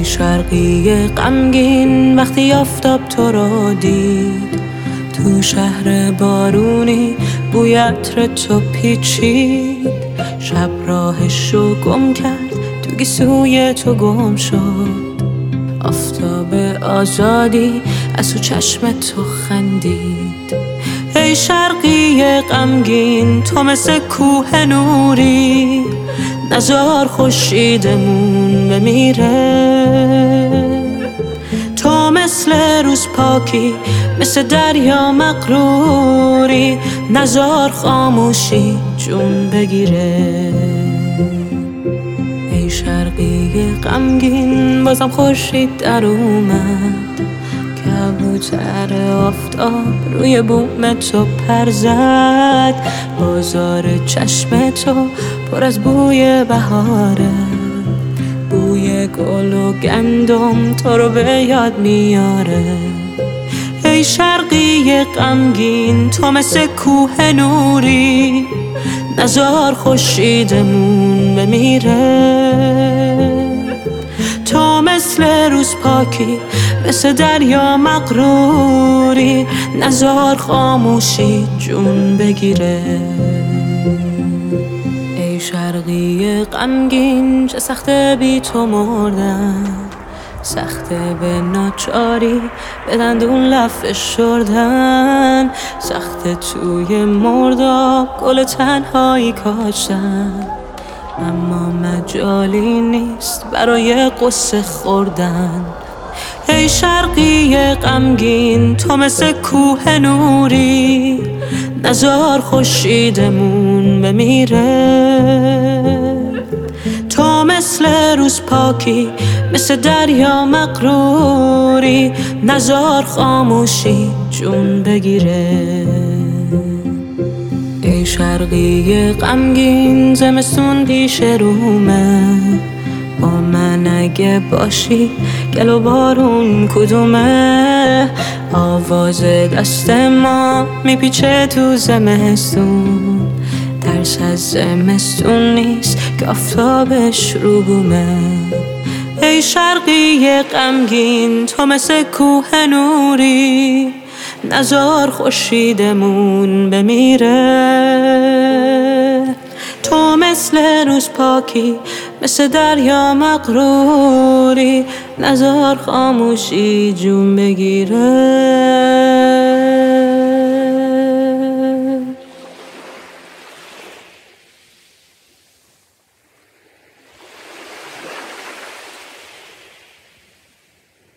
شرقی غمگین وقتی آفتاب تو را دید، تو شهر بارونی بوی عطر تو پیچید. شب راهشو گم کرد، تو گیسوی تو گم شد. آفتاب آزادی از تو چشم تو خندید. ای شرقی غمگین تو مثل کوه نوری، نزار خورشیدمون بمیره. تو مثل روز پاکی، مثل دریا مغروری، نزار خاموشی جون بگیره. ای شرقی غمگین بازم خورشید در اومد، کبوتر آفتاب روی بوم تو پر زد. بازار چشم تو پر از بوی بهاره، بوی گل و گندم تو رو به یاد میاره. ای شرقی غمگین تو مثل کوه نوری، نزار خورشیدمون بمیره. تو مثل روز پاکی، مثل دریا مغروری، نزار خاموشی جون بگیره. ای شرقی غمگین چه سخته بی تو مردن، سخته به ناچاری به دندون لب فشردن، سخته توی مرداب گل تنهایی کاشتن. اما مجالی نیست برای قصه خوردن. ای شرقی غمگین تو مثل کوه نوری، نزار خورشیدمون بمیره. تو مثل روز پاکی، مثل دریا مغروری، نزار خاموشی جون بگیره. ای شرقی غمگین زمستون پیش رومه، با من اگه باشی گل و بارون کدومه. آواز دست ما میپیچه تو زمستون، ترس از زمستون نیست که آفتابش رو بومه. ای شرقی غمگین تو مثل کوه نوری، نزار خورشیدمون بمیره. تو مثل روز پاکی، مثل دریا مغروری، نزار خاموشی جون بگیره.